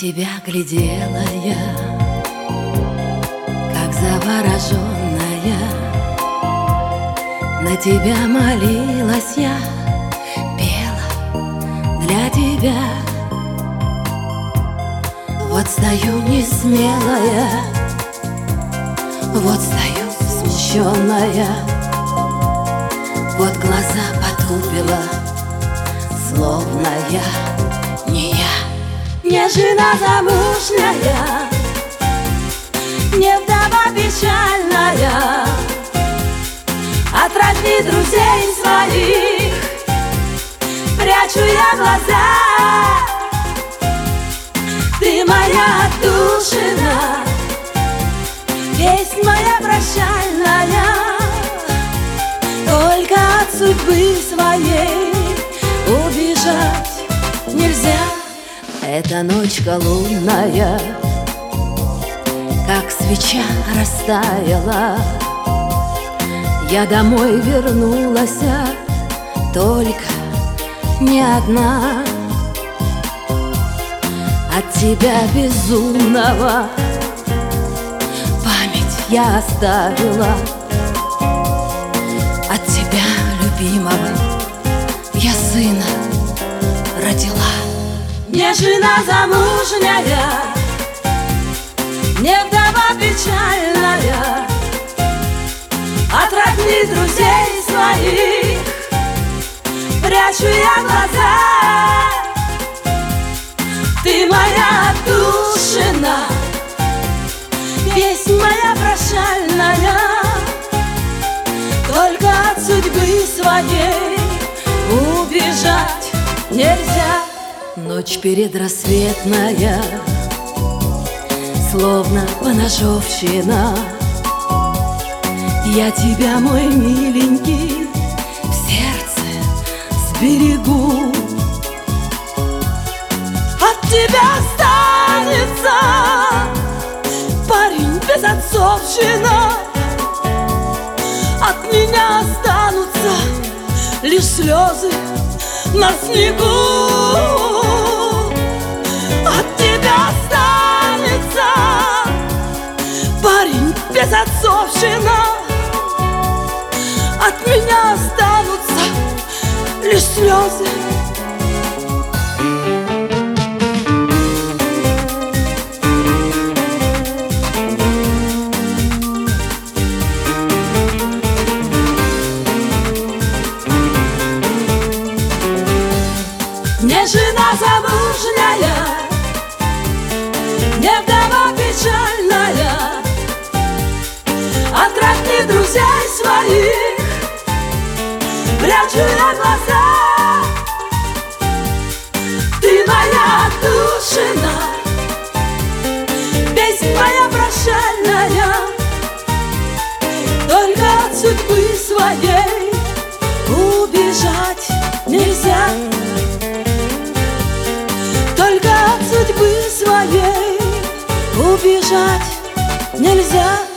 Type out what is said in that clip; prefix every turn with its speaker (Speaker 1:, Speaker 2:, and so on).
Speaker 1: тебя глядела я, как завороженная, на тебя молилась я, пела для тебя. Вот стою несмелая, вот стою смущенная, вот глаза потупила, словно я не я. Не жена замужняя, не вдова печальная, от родни друзей своих прячу я глаза. Ты моя отдушина, песнь моя прощальная, только от судьбы своей убежать нельзя. Эта ночка лунная, как свеча растаяла. Я домой вернулась, только не одна. От тебя безумного память я оставила, от тебя любимого я сына родила. Не жена замужняя, не вдова печальная, от родни друзей своих прячу я глаза. Ты моя отдушина, песнь моя прощальная, только от судьбы своей убежать нельзя. Ночь передрассветная, словно поножовщина. Я тебя, мой миленький, в сердце сберегу. От тебя останется парень без отцовщины, от меня останутся лишь слезы на снегу. От тебя останется парень без отцовщины, от меня останутся лишь слезы. Не жена замужняя, не вдова печальная, от родни друзей своих прячу я глаза. Ты моя отдушина, песнь моя прощальная, только от судьбы своей убежать нельзя. Только от судьбы своей убежать нельзя.